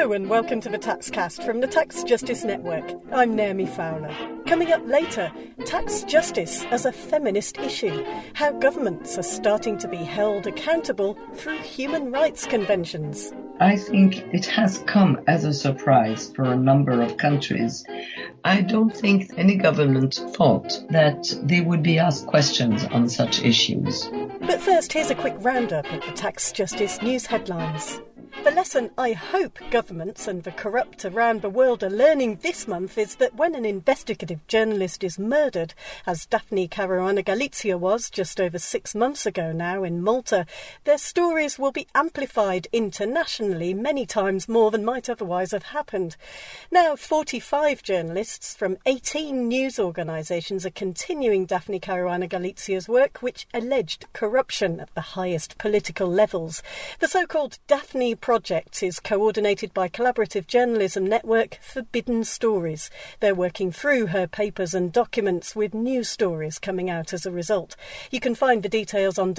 Hello and welcome to the Taxcast from the Tax Justice Network. I'm Naomi Fowler. Coming up later, tax justice as a feminist issue, how governments are starting to be held accountable through human rights conventions. I think it has come as a surprise for a number of countries. I don't think any government thought that they would be asked questions on such issues. But first, here's a quick roundup of the tax justice news headlines. The lesson I hope governments and the corrupt around the world are learning this month is that when an investigative journalist is murdered, as Daphne Caruana Galizia was just over 6 months ago now in Malta, their stories will be amplified internationally many times more than might otherwise have happened. Now, 45 journalists from 18 news organisations are continuing Daphne Caruana Galizia's work, which alleged corruption at the highest political levels. The so-called Daphne Project is coordinated by collaborative journalism network Forbidden Stories. They're working through her papers and documents with new stories coming out as a result. You can find the details on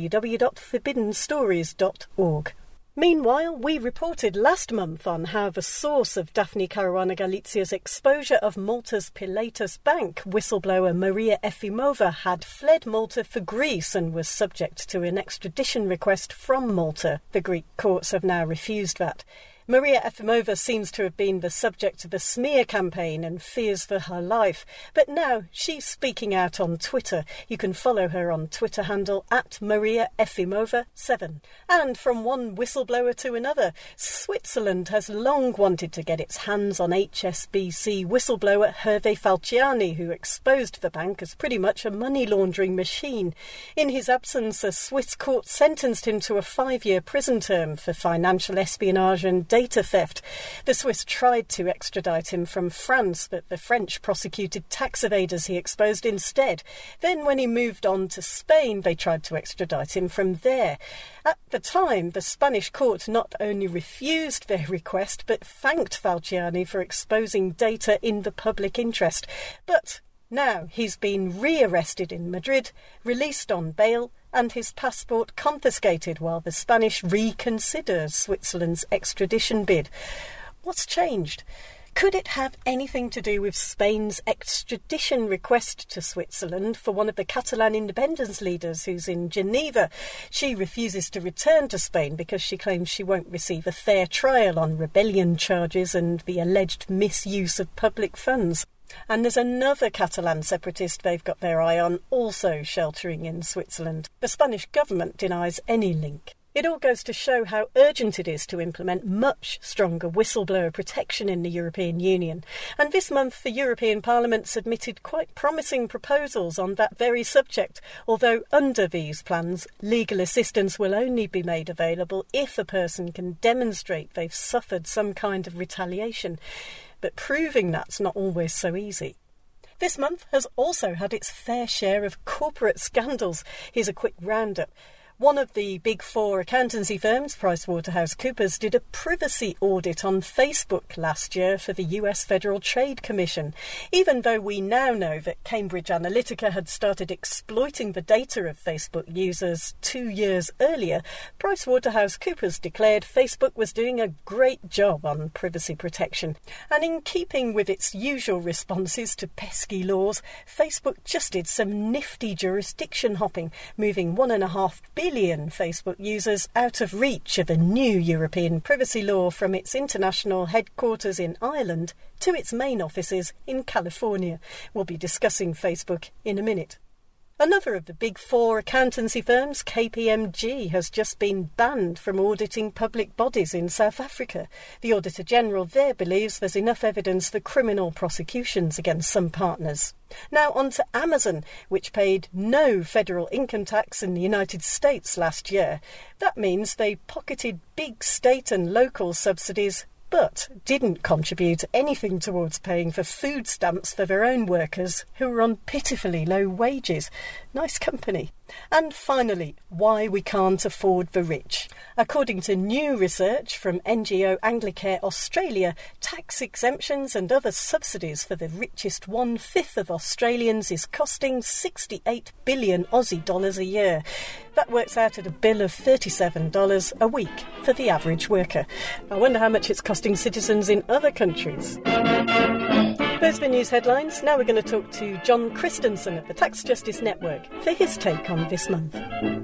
www.forbiddenstories.org. Meanwhile, we reported last month on how the source of Daphne Caruana Galizia's exposure of Malta's Pilatus Bank, whistleblower Maria Efimova, had fled Malta for Greece and was subject to an extradition request from Malta. The Greek courts have now refused that. Maria Efimova seems to have been the subject of a smear campaign and fears for her life, but now she's speaking out on Twitter. You can follow her on Twitter handle @MariaEfimova7. And from one whistleblower to another, Switzerland has long wanted to get its hands on HSBC whistleblower Hervé Falciani, who exposed the bank as pretty much a money laundering machine. In his absence, a Swiss court sentenced him to a 5-year prison term for financial espionage and data theft. The Swiss tried to extradite him from France, but the French prosecuted tax evaders he exposed instead. Then when he moved on to Spain, they tried to extradite him from there. At the time, the Spanish court not only refused their request, but thanked Falciani for exposing data in the public interest. But now he's been re-arrested in Madrid, released on bail, and his passport confiscated while the Spanish reconsider Switzerland's extradition bid. What's changed? Could it have anything to do with Spain's extradition request to Switzerland for one of the Catalan independence leaders who's in Geneva? She refuses to return to Spain because she claims she won't receive a fair trial on rebellion charges and the alleged misuse of public funds. And there's another Catalan separatist they've got their eye on, also sheltering in Switzerland. The Spanish government denies any link. It all goes to show how urgent it is to implement much stronger whistleblower protection in the European Union. And this month, the European Parliament submitted quite promising proposals on that very subject, although under these plans, legal assistance will only be made available if a person can demonstrate they've suffered some kind of retaliation. But proving that's not always so easy. This month has also had its fair share of corporate scandals. Here's a quick roundup. One of the big four accountancy firms, PricewaterhouseCoopers, did a privacy audit on Facebook last year for the US Federal Trade Commission. Even though we now know that Cambridge Analytica had started exploiting the data of Facebook users 2 years earlier, PricewaterhouseCoopers declared Facebook was doing a great job on privacy protection. And in keeping with its usual responses to pesky laws, Facebook just did some nifty jurisdiction hopping, moving 1.5 billion Facebook users out of reach of a new European privacy law from its international headquarters in Ireland to its main offices in California. We'll be discussing Facebook in a minute. Another of the big four accountancy firms, KPMG, has just been banned from auditing public bodies in South Africa. The Auditor General there believes there's enough evidence for criminal prosecutions against some partners. Now on to Amazon, which paid no federal income tax in the United States last year. That means they pocketed big state and local subsidies but didn't contribute anything towards paying for food stamps for their own workers who were on pitifully low wages. Nice company. And finally, why we can't afford the rich. According to new research from NGO Anglicare Australia, tax exemptions and other subsidies for the richest 1/5 of Australians is costing 68 billion Aussie dollars a year. That works out at a bill of $37 a week for the average worker. I wonder how much it's costing citizens in other countries. Those are the news headlines. Now we're going to talk to John Christensen of the Tax Justice Network for his take on this month.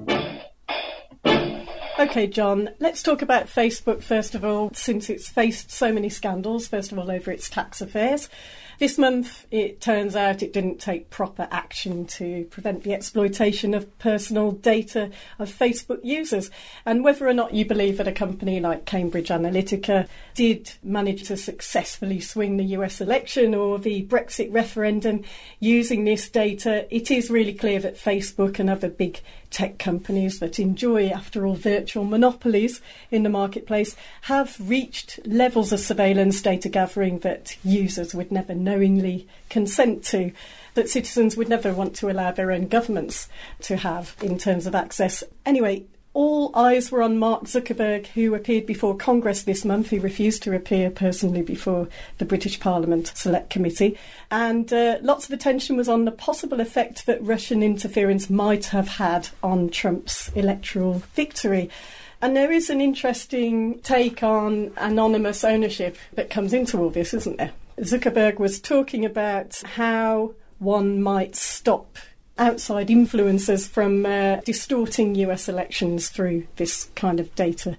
OK, John, let's talk about Facebook first of all, since it's faced so many scandals, first of all over its tax affairs. This month, it turns out it didn't take proper action to prevent the exploitation of personal data of Facebook users. And whether or not you believe that a company like Cambridge Analytica did manage to successfully swing the US election or the Brexit referendum using this data, it is really clear that Facebook and other big tech companies that enjoy, after all, virtual monopolies in the marketplace have reached levels of surveillance data gathering that users would never knowingly consent to, that citizens would never want to allow their own governments to have in terms of access. Anyway, all eyes were on Mark Zuckerberg, who appeared before Congress this month. He refused to appear personally before the British Parliament Select Committee. And lots of attention was on the possible effect that Russian interference might have had on Trump's electoral victory. And there is an interesting take on anonymous ownership that comes into all this, isn't there? Zuckerberg was talking about how one might stop outside influencers from distorting US elections through this kind of data.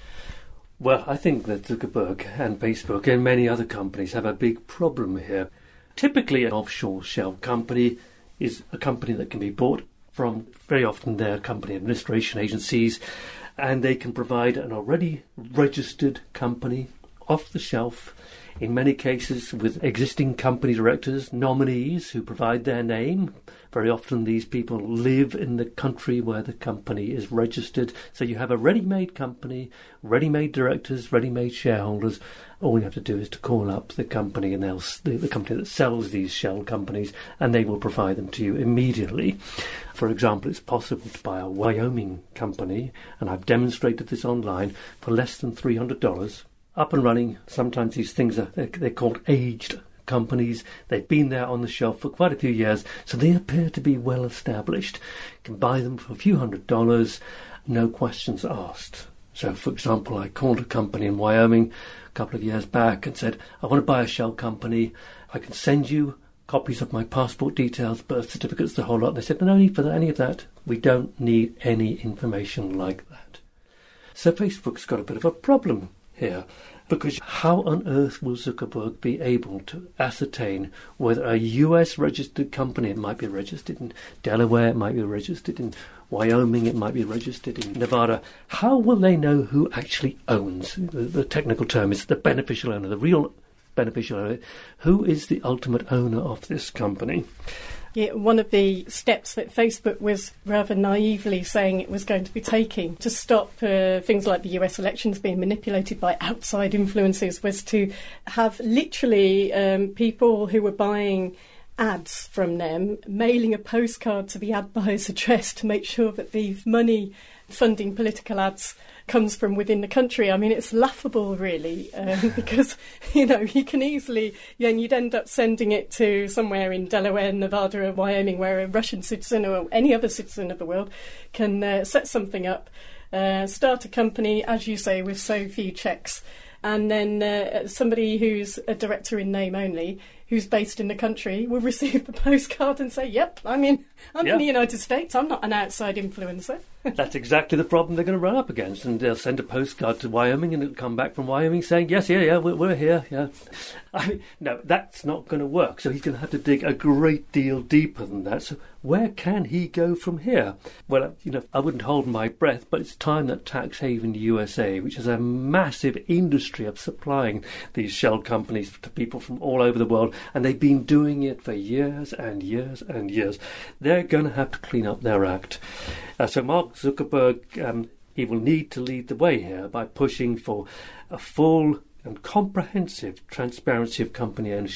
Well, I think that Zuckerberg and Facebook and many other companies have a big problem here. Typically, an offshore shell company is a company that can be bought from, very often, their company administration agencies, and they can provide an already registered company off the shelf, in many cases with existing company directors, nominees who provide their name. Very often these people live in the country where the company is registered. So you have a ready-made company, ready-made directors, ready-made shareholders. All you have to do is to call up the company, and the company that sells these shell companies, and they will provide them to you immediately. For example, it's possible to buy a Wyoming company, and I've demonstrated this online, for less than $300. Up and running. Sometimes these things they're called aged companies. They've been there on the shelf for quite a few years, so they appear to be well established. You can buy them for a few $100s, no questions asked. So, for example, I called a company in Wyoming a couple of years back and said, I want to buy a shell company. I can send you copies of my passport details, birth certificates, the whole lot. And they said, no need for any of that. We don't need any information like that. So Facebook's got a bit of a problem here, because how on earth will Zuckerberg be able to ascertain whether a US registered company, it might be registered in Delaware, it might be registered in Wyoming, it might be registered in Nevada, how will they know who actually owns? The technical term is the beneficial owner, the real beneficial owner. Who is the ultimate owner of this company? Yeah, one of the steps that Facebook was rather naively saying it was going to be taking to stop things like the US elections being manipulated by outside influences was to have literally people who were buying ads from them mailing a postcard to the ad buyer's address to make sure that the money funding political ads comes from within the country. I mean, it's laughable, really, because, you can easily, you'd end up sending it to somewhere in Delaware, Nevada or Wyoming, where a Russian citizen or any other citizen of the world can set something up, start a company, as you say, with so few checks, and then somebody who's a director in name only, who's based in the country, will receive the postcard and say, yep, I'm in the United States, I'm not an outside influencer. That's exactly the problem they're going to run up against, and they'll send a postcard to Wyoming and it'll come back from Wyoming saying, yes, we're here, yeah. I mean, no, that's not going to work, so he's going to have to dig a great deal deeper than that. So where can he go from here? Well, I wouldn't hold my breath, but it's time that Tax Haven USA, which is a massive industry of supplying these shell companies to people from all over the world, and they've been doing it for years and years and years, they're going to have to clean up their act. So Mark Zuckerberg, he will need to lead the way here by pushing for a full and comprehensive transparency of company ownership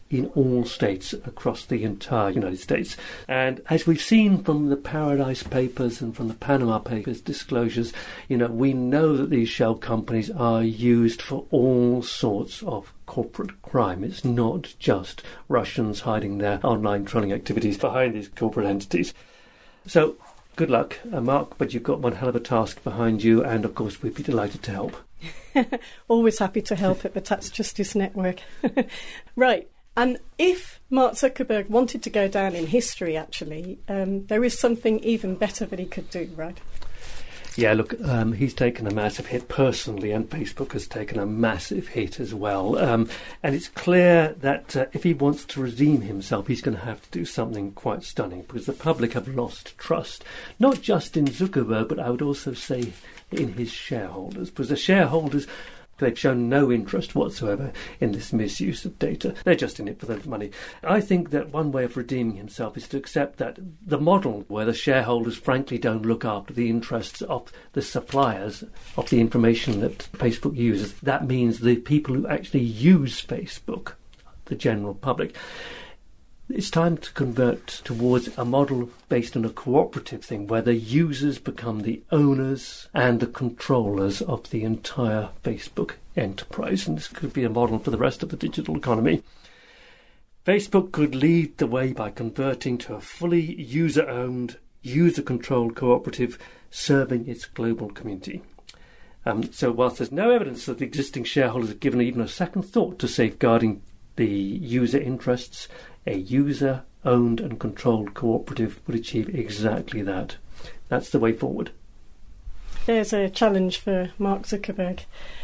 in all states across the entire United States. And as we've seen from the Paradise Papers and from the Panama Papers disclosures, we know that these shell companies are used for all sorts of corporate crime. It's not just Russians hiding their online trolling activities behind these corporate entities. So, good luck, Mark, but you've got one hell of a task behind you, and of course we'd be delighted to help. Always happy to help at the Tax Justice Network. Right. And if Mark Zuckerberg wanted to go down in history, actually, there is something even better that he could do, right? Yeah, look, he's taken a massive hit personally, and Facebook has taken a massive hit as well. And it's clear that if he wants to redeem himself, he's going to have to do something quite stunning, because the public have lost trust, not just in Zuckerberg, but I would also say in his shareholders, because the shareholders, they've shown no interest whatsoever in this misuse of data. They're just in it for the money. I think that one way of redeeming himself is to accept that the model where the shareholders frankly don't look after the interests of the suppliers of the information that Facebook uses, that means the people who actually use Facebook, the general public. It's time to convert towards a model based on a cooperative thing where the users become the owners and the controllers of the entire Facebook enterprise. And this could be a model for the rest of the digital economy. Facebook could lead the way by converting to a fully user-owned, user-controlled cooperative serving its global community. So whilst there's no evidence that the existing shareholders have given even a second thought to safeguarding the user interests, a user-owned and controlled cooperative would achieve exactly that. That's the way forward. There's a challenge for Mark Zuckerberg.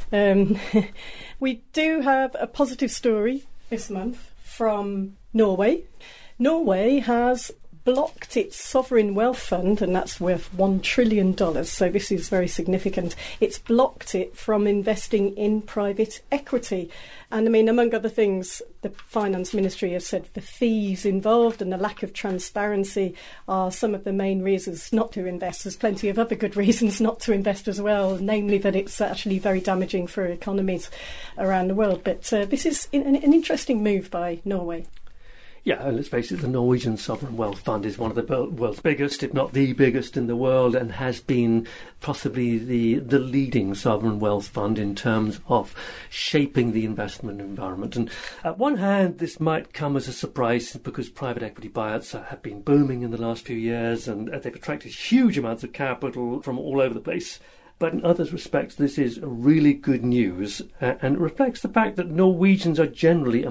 We do have a positive story this month from Norway. Norway has blocked its sovereign wealth fund, and that's worth $1 trillion, so this is very significant. It's blocked it from investing in private equity. And I mean, among other things, the Finance Ministry has said the fees involved and the lack of transparency are some of the main reasons not to invest. There's plenty of other good reasons not to invest as well, namely that it's actually very damaging for economies around the world. But this is an interesting move by Norway. Yeah, and let's face it, the Norwegian Sovereign Wealth Fund is one of the world's biggest, if not the biggest in the world, and has been possibly the leading sovereign wealth fund in terms of shaping the investment environment. And at one hand, this might come as a surprise because private equity buyouts have been booming in the last few years, and they've attracted huge amounts of capital from all over the place. But in other respects, this is really good news and reflects the fact that Norwegians are generally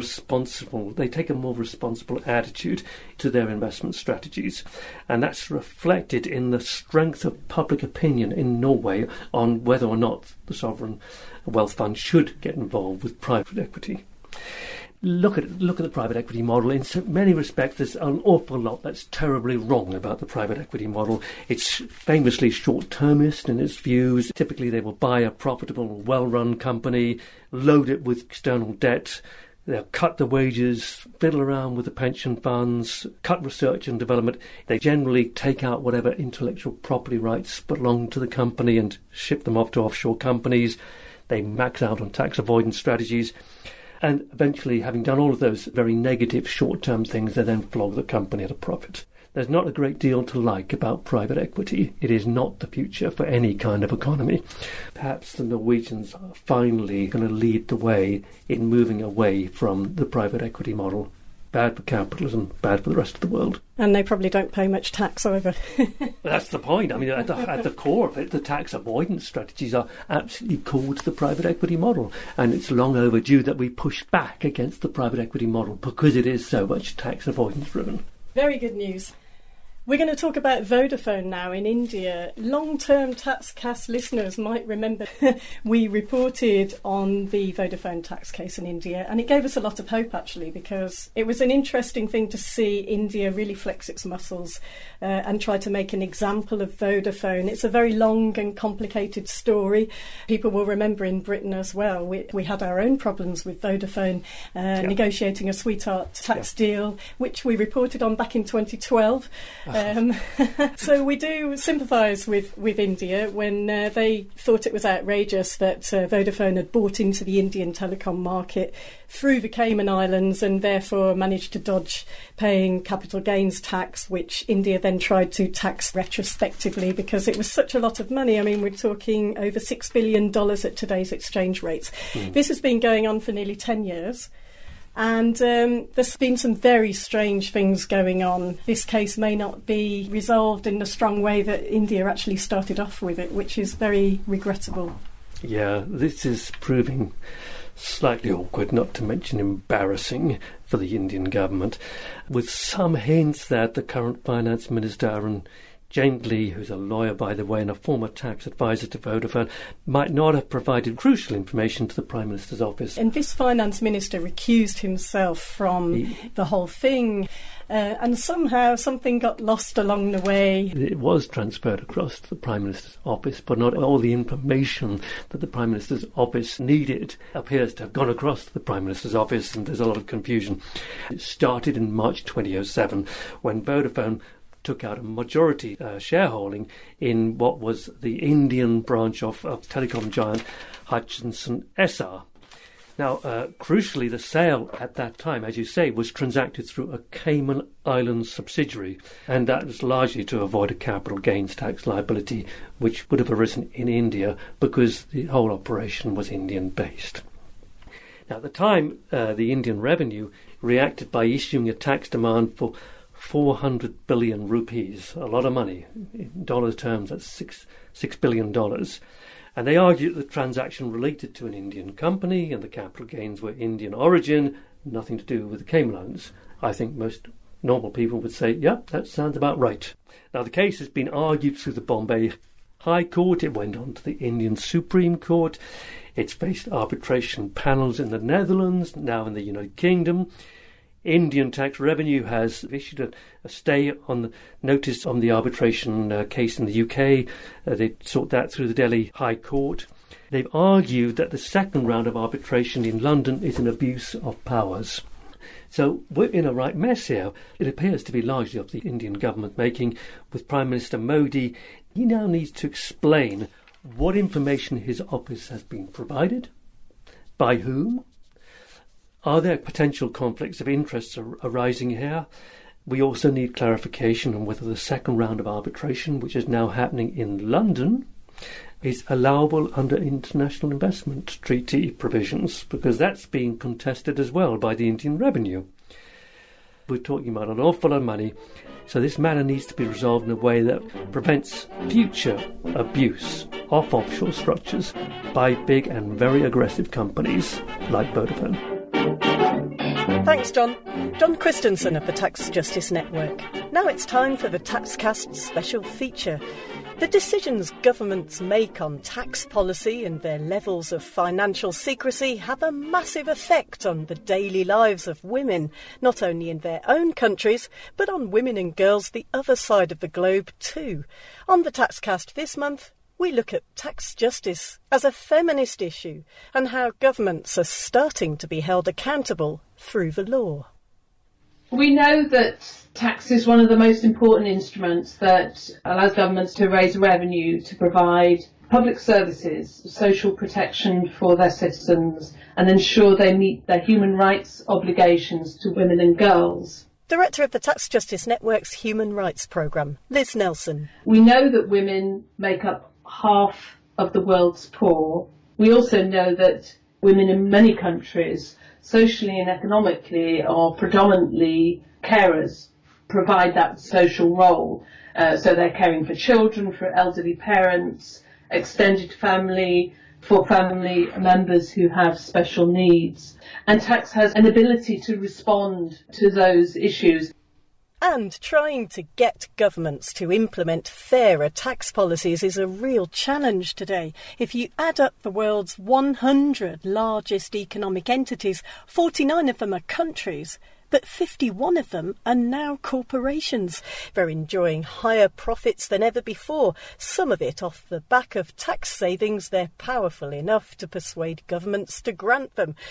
they take a more responsible attitude to their investment strategies. And that's reflected in the strength of public opinion in Norway on whether or not the sovereign wealth fund should get involved with private equity. Look at the private equity model. In so many respects, there's an awful lot that's terribly wrong about the private equity model. It's famously short-termist in its views. Typically, they will buy a profitable, well-run company, load it with external debt. They'll cut the wages, fiddle around with the pension funds, cut research and development. They generally take out whatever intellectual property rights belong to the company and ship them off to offshore companies. They max out on tax avoidance strategies. And eventually, having done all of those very negative short-term things, they then flog the company at a profit. There's not a great deal to like about private equity. It is not the future for any kind of economy. Perhaps the Norwegians are finally going to lead the way in moving away from the private equity model. Bad for capitalism, bad for the rest of the world. And they probably don't pay much tax either. That's the point. I mean, at the core of it, the tax avoidance strategies are absolutely core to the private equity model. And it's long overdue that we push back against the private equity model because it is so much tax avoidance driven. Very good news. We're going to talk about Vodafone now in India. Long-term Taxcast listeners might remember we reported on the Vodafone tax case in India, and it gave us a lot of hope, actually, because it was an interesting thing to see India really flex its muscles and try to make an example of Vodafone. It's a very long and complicated story. People will remember in Britain as well, we had our own problems with Vodafone negotiating a sweetheart tax deal, which we reported on back in 2012. So we do sympathise with India when they thought it was outrageous that Vodafone had bought into the Indian telecom market through the Cayman Islands and therefore managed to dodge paying capital gains tax, which India then tried to tax retrospectively because it was such a lot of money. I mean, we're talking over $6 billion at today's exchange rates. This has been going on for nearly 10 years. And there's been some very strange things going on. This case may not be resolved in the strong way that India actually started off with it, which is very regrettable. Yeah, this is proving slightly awkward, not to mention embarrassing for the Indian government, with some hints that the current Finance Minister, Arun Jaitley, who's a lawyer, by the way, and a former tax advisor to Vodafone, might not have provided crucial information to the Prime Minister's office. And this Finance Minister recused himself from the whole thing, and somehow something got lost along the way. It was transferred across to the Prime Minister's office, but not all the information that the Prime Minister's office needed appears to have gone across to the Prime Minister's office, and there's a lot of confusion. It started in March 2007 when Vodafone took out a majority shareholding in what was the Indian branch of telecom giant Hutchison SR. Now, crucially, the sale at that time, as you say, was transacted through a Cayman Islands subsidiary, and that was largely to avoid a capital gains tax liability, which would have arisen in India because the whole operation was Indian-based. Now, at the time, the Indian Revenue reacted by issuing a tax demand for 400 billion rupees, a lot of money. In dollars terms, that's $6 billion. And they argued that the transaction related to an Indian company and the capital gains were Indian origin, nothing to do with the Cayman Islands. I think most normal people would say, yeah, that sounds about right. Now, the case has been argued through the Bombay High Court. It went on to the Indian Supreme Court. It's faced arbitration panels in the Netherlands, now in the United Kingdom. Indian Tax Revenue has issued a stay on the notice on the arbitration case in the UK. They sought that through the Delhi High Court. They've argued that the second round of arbitration in London is an abuse of powers. So we're in a right mess here. It appears to be largely of the Indian government making, with Prime Minister Modi. He now needs to explain what information his office has been provided, by whom. Are there potential conflicts of interest arising here? We also need clarification on whether the second round of arbitration, which is now happening in London, is allowable under international investment treaty provisions, because that's being contested as well by the Indian Revenue. We're talking about an awful lot of money, so this matter needs to be resolved in a way that prevents future abuse of offshore structures by big and very aggressive companies like Vodafone. Thanks, John. John Christensen of the Tax Justice Network. Now it's time for the TaxCast special feature. The decisions governments make on tax policy and their levels of financial secrecy have a massive effect on the daily lives of women, not only in their own countries, but on women and girls the other side of the globe too. On the TaxCast this month, we look at tax justice as a feminist issue and how governments are starting to be held accountable through the law. We know that tax is one of the most important instruments that allows governments to raise revenue to provide public services, social protection for their citizens, and ensure they meet their human rights obligations to women and girls. Director of the Tax Justice Network's Human Rights Programme, Liz Nelson. We know that women make up half of the world's poor. We also know that women in many countries, socially and economically, are predominantly carers, provide that social role. So they're caring for children, for elderly parents, extended family, for family members who have special needs. And tax has an ability to respond to those issues. And trying to get governments to implement fairer tax policies is a real challenge today. If you add up the world's 100 largest economic entities, 49 of them are countries, but 51 of them are now corporations. They're enjoying higher profits than ever before, some of it off the back of tax savings they're powerful enough to persuade governments to grant them.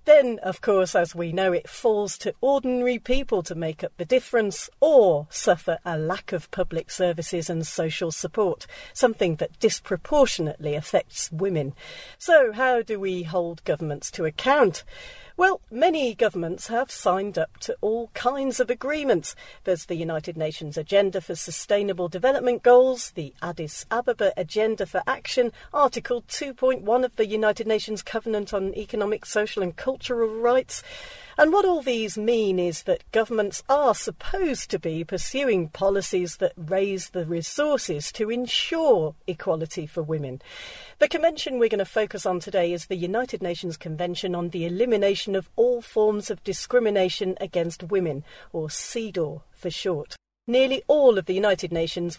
Then, of course, as we know, it falls to ordinary people to make up the difference or suffer a lack of public services and social support, something that disproportionately affects women. So how do we hold governments to account? Well, many governments have signed up to all kinds of agreements. There's the United Nations Agenda for Sustainable Development Goals, the Addis Ababa Agenda for Action, Article 2.1 of the United Nations Covenant on Economic, Social and Cultural Rights. And what all these mean is that governments are supposed to be pursuing policies that raise the resources to ensure equality for women. The convention we're going to focus on today is the United Nations Convention on the Elimination of All Forms of Discrimination Against Women, or CEDAW for short. Nearly all of the United Nations'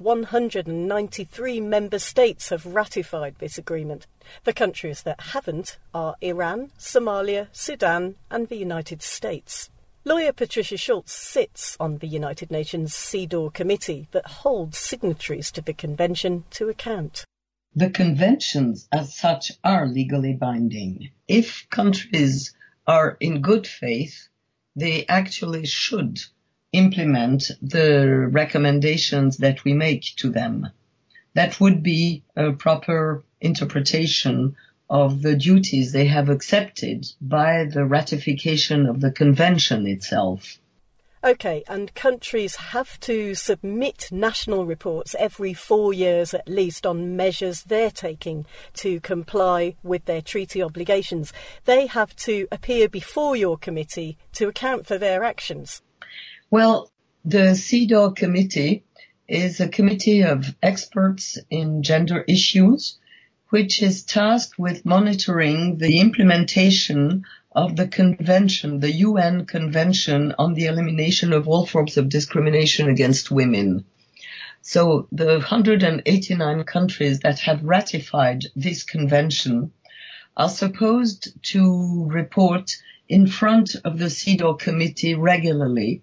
193 member states have ratified this agreement. The countries that haven't are Iran, Somalia, Sudan and the United States. Lawyer Patricia Schultz sits on the United Nations CEDAW committee that holds signatories to the convention to account. The conventions as such are legally binding. If countries are in good faith, they actually should implement the recommendations that we make to them. That would be a proper interpretation of the duties they have accepted by the ratification of the convention itself. OK, and countries have to submit national reports every 4 years at least on measures they're taking to comply with their treaty obligations. They have to appear before your committee to account for their actions. Well, the CEDAW committee is a committee of experts in gender issues, which is tasked with monitoring the implementation of the convention, the UN Convention on the Elimination of All Forms of Discrimination Against Women. So the 189 countries that have ratified this convention are supposed to report in front of the CEDAW committee regularly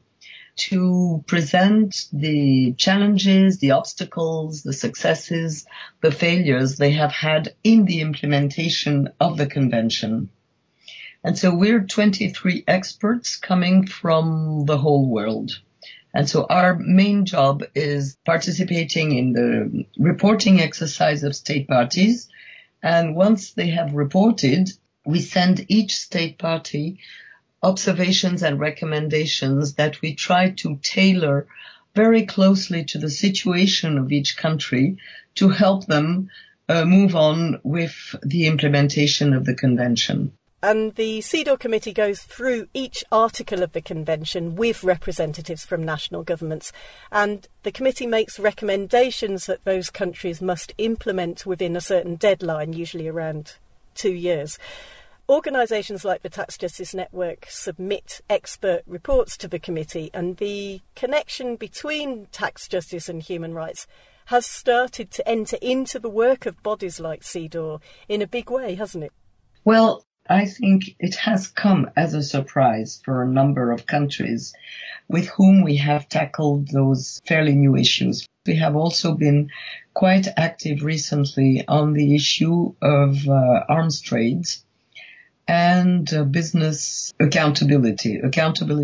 to present the challenges, the obstacles, the successes, the failures they have had in the implementation of the convention. And so we're 23 experts coming from the whole world. And so our main job is participating in the reporting exercise of state parties. And once they have reported, we send each state party observations and recommendations that we try to tailor very closely to the situation of each country to help them move on with the implementation of the convention. And the CEDAW committee goes through each article of the convention with representatives from national governments, and the committee makes recommendations that those countries must implement within a certain deadline, usually around 2 years. Organisations like the Tax Justice Network submit expert reports to the committee, and the connection between tax justice and human rights has started to enter into the work of bodies like CEDAW in a big way, hasn't it? Well, I think it has come as a surprise for a number of countries with whom we have tackled those fairly new issues. We have also been quite active recently on the issue of arms trades and business accountability of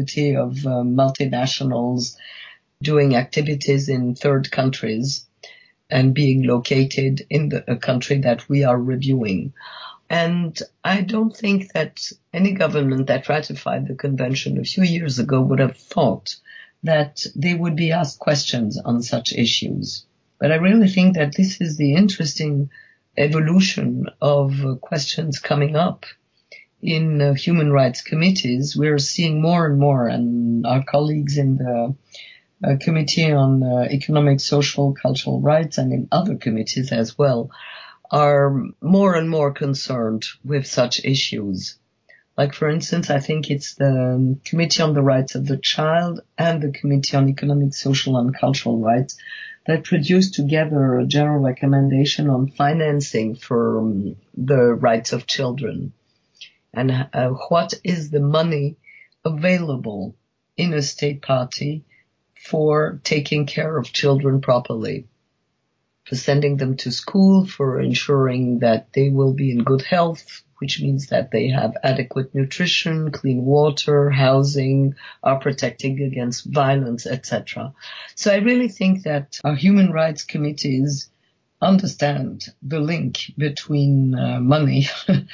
multinationals doing activities in third countries and being located in a country that we are reviewing. And I don't think that any government that ratified the convention a few years ago would have thought that they would be asked questions on such issues. But I really think that this is the interesting evolution of questions coming up in human rights committees. We're seeing more and more, and our colleagues in the Committee on Economic, Social, Cultural Rights and in other committees as well are more and more concerned with such issues. Like, for instance, I think it's the Committee on the Rights of the Child and the Committee on Economic, Social and Cultural Rights that produced together a general recommendation on financing for the rights of children. And what is the money available in a state party for taking care of children properly, for sending them to school, for ensuring that they will be in good health, which means that they have adequate nutrition, clean water, housing, are protected against violence, etc. So I really think that our human rights committees understand the link between money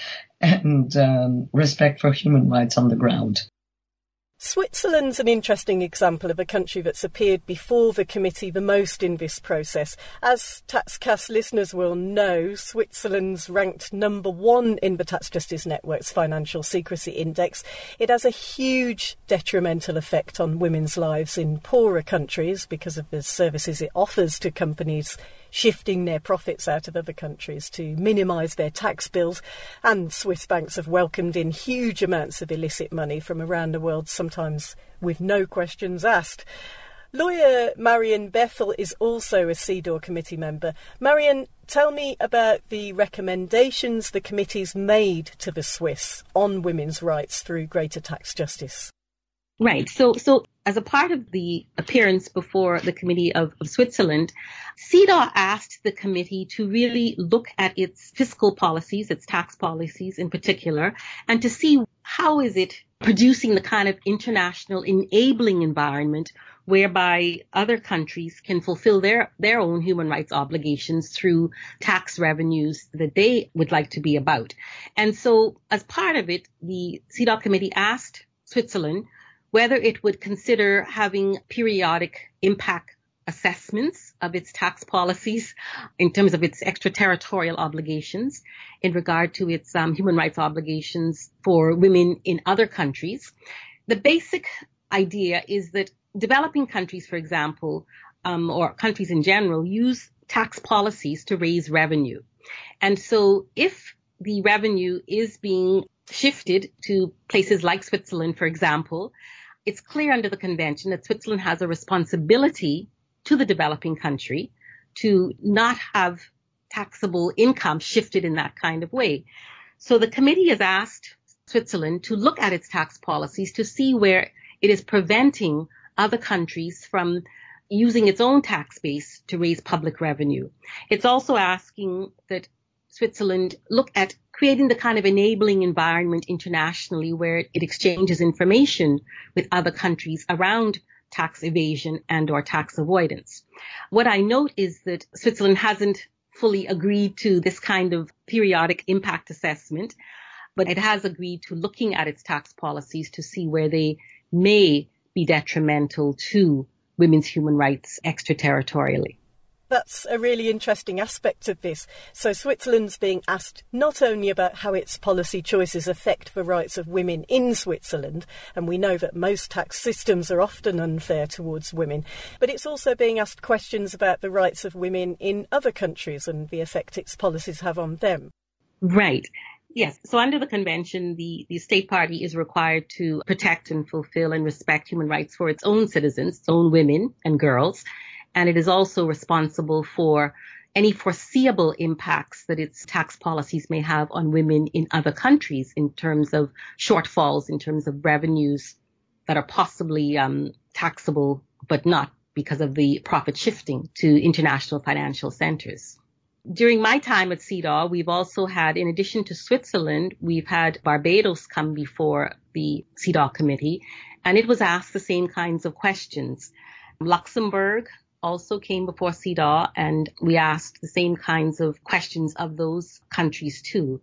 and respect for human rights on the ground. Switzerland's an interesting example of a country that's appeared before the committee the most in this process. As TaxCast listeners will know, Switzerland's ranked number 1 in the Tax Justice Network's Financial Secrecy Index. It has a huge detrimental effect on women's lives in poorer countries because of the services it offers to companies shifting their profits out of other countries to minimise their tax bills. And Swiss banks have welcomed in huge amounts of illicit money from around the world, sometimes with no questions asked. Lawyer Marion Bethel is also a CEDAW committee member. Marion, tell me about the recommendations the committee's made to the Swiss on women's rights through greater tax justice. Right. So as a part of the appearance before the Committee of Switzerland, CEDAW asked the committee to really look at its fiscal policies, its tax policies in particular, and to see how is it producing the kind of international enabling environment whereby other countries can fulfill their own human rights obligations through tax revenues that they would like to be about. And so as part of it, the CEDAW committee asked Switzerland whether it would consider having periodic impact assessments of its tax policies in terms of its extraterritorial obligations in regard to its human rights obligations for women in other countries. The basic idea is that developing countries, for example, or countries in general, use tax policies to raise revenue. And so if the revenue is being shifted to places like Switzerland, for example, it's clear under the convention that Switzerland has a responsibility to the developing country to not have taxable income shifted in that kind of way. So the committee has asked Switzerland to look at its tax policies to see where it is preventing other countries from using its own tax base to raise public revenue. It's also asking that Switzerland look at creating the kind of enabling environment internationally where it exchanges information with other countries around tax evasion and or tax avoidance. What I note is that Switzerland hasn't fully agreed to this kind of periodic impact assessment, but it has agreed to looking at its tax policies to see where they may be detrimental to women's human rights extraterritorially. That's a really interesting aspect of this. So Switzerland's being asked not only about how its policy choices affect the rights of women in Switzerland, and we know that most tax systems are often unfair towards women, but it's also being asked questions about the rights of women in other countries and the effect its policies have on them. Right. Yes. So under the convention, the state party is required to protect and fulfill and respect human rights for its own citizens, its own women and girls. And it is also responsible for any foreseeable impacts that its tax policies may have on women in other countries in terms of shortfalls, in terms of revenues that are possibly taxable, but not because of the profit shifting to international financial centers. During my time at CEDAW, we've also had, in addition to Switzerland, we've had Barbados come before the CEDAW committee, and it was asked the same kinds of questions. Luxembourg also came before CEDAW, and we asked the same kinds of questions of those countries too.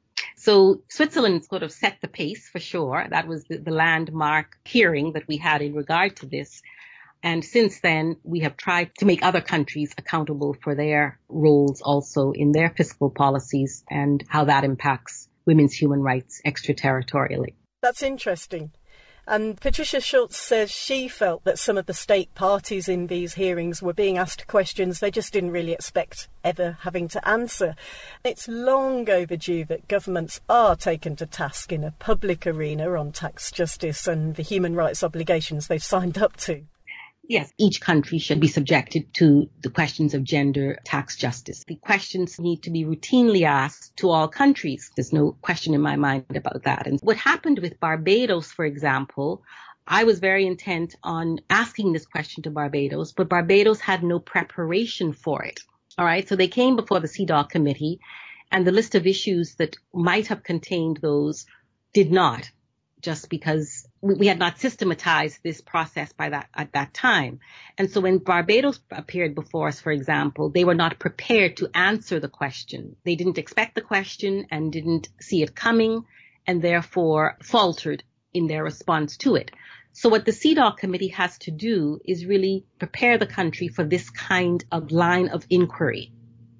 So Switzerland sort of set the pace for sure. That was the landmark hearing that we had in regard to this. And since then, we have tried to make other countries accountable for their roles also in their fiscal policies and how that impacts women's human rights extraterritorially. That's interesting. And Patricia Schultz says she felt that some of the state parties in these hearings were being asked questions they just didn't really expect ever having to answer. It's long overdue that governments are taken to task in a public arena on tax justice and the human rights obligations they've signed up to. Yes, each country should be subjected to the questions of gender tax justice. The questions need to be routinely asked to all countries. There's no question in my mind about that. And what happened with Barbados, for example, I was very intent on asking this question to Barbados, but Barbados had no preparation for it. All right, so they came before the CEDAW committee, And the list of issues that might have contained those did not, just because we had not systematized this process at that time. And so when Barbados appeared before us, for example, they were not prepared to answer the question. They didn't expect the question and didn't see it coming, and therefore faltered in their response to it. So what the CEDAW committee has to do is really prepare the country for this kind of line of inquiry.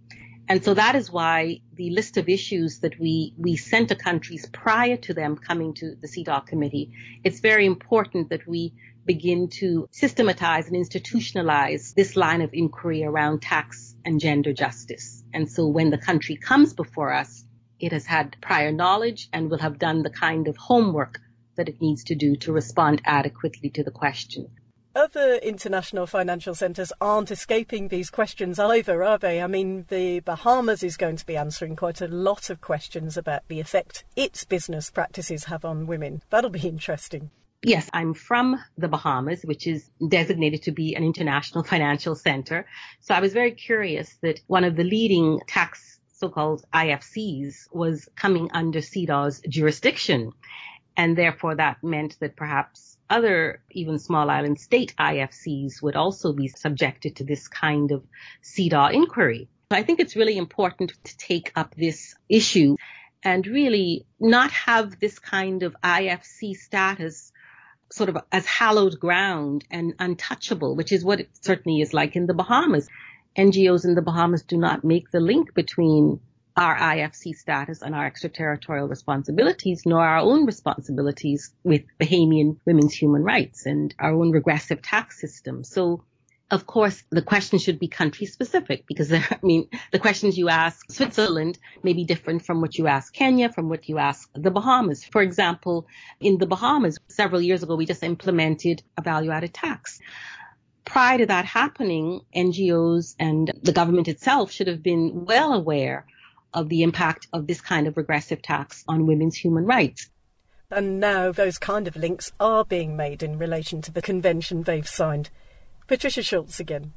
And so that is why the list of issues that we sent to countries prior to them coming to the CEDAW committee, it's very important that we begin to systematize and institutionalize this line of inquiry around tax and gender justice. And so when the country comes before us, it has had prior knowledge and will have done the kind of homework that it needs to do to respond adequately to the question. Other international financial centres aren't escaping these questions either, are they? I mean, the Bahamas is going to be answering quite a lot of questions about the effect its business practices have on women. That'll be interesting. Yes, I'm from the Bahamas, which is designated to be an international financial centre. So I was very curious that one of the leading tax so-called IFCs was coming under CEDAW's jurisdiction. And therefore that meant that perhaps other, even small island state IFCs would also be subjected to this kind of CEDAW inquiry. I think it's really important to take up this issue and really not have this kind of IFC status sort of as hallowed ground and untouchable, which is what it certainly is like in the Bahamas. NGOs in the Bahamas do not make the link between our IFC status and our extraterritorial responsibilities, nor our own responsibilities with Bahamian women's human rights and our own regressive tax system. So, of course, the question should be country specific because, the questions you ask Switzerland may be different from what you ask Kenya, from what you ask the Bahamas. For example, in the Bahamas, several years ago, we just implemented a value-added tax. Prior to that happening, NGOs and the government itself should have been well aware of the impact of this kind of regressive tax on women's human rights. And now those kind of links are being made in relation to the convention they've signed. Patricia Schulz again.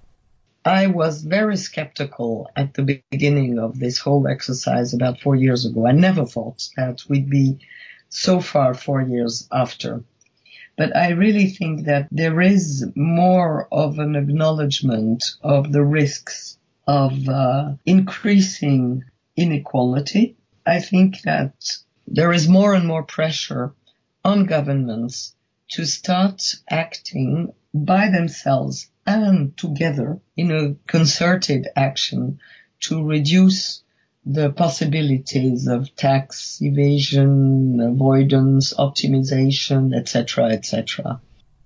I was very skeptical at the beginning of this whole exercise about 4 years ago. I never thought that we'd be so far 4 years after. But I really think that there is more of an acknowledgement of the risks of increasing inequality. I think that there is more and more pressure on governments to start acting by themselves and together in a concerted action to reduce the possibilities of tax evasion, avoidance, optimization, etc., etc.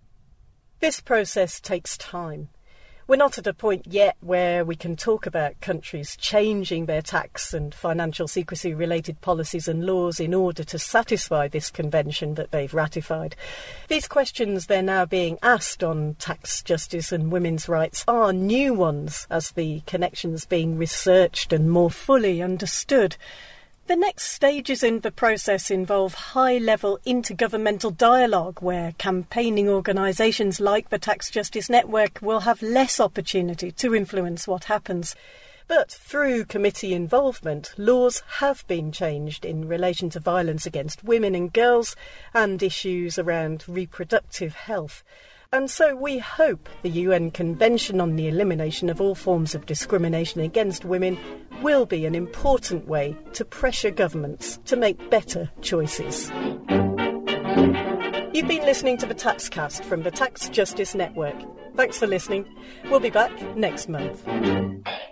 This process takes time. We're not at a point yet where we can talk about countries changing their tax and financial secrecy related policies and laws in order to satisfy this convention that they've ratified. These questions they're now being asked on tax justice and women's rights are new ones as the connections being researched and more fully understood. The next stages in the process involve high-level intergovernmental dialogue where campaigning organisations like the Tax Justice Network will have less opportunity to influence what happens. But through committee involvement, laws have been changed in relation to violence against women and girls and issues around reproductive health. And so we hope the UN Convention on the Elimination of All Forms of Discrimination Against Women will be an important way to pressure governments to make better choices. You've been listening to the Taxcast from the Tax Justice Network. Thanks for listening. We'll be back next month.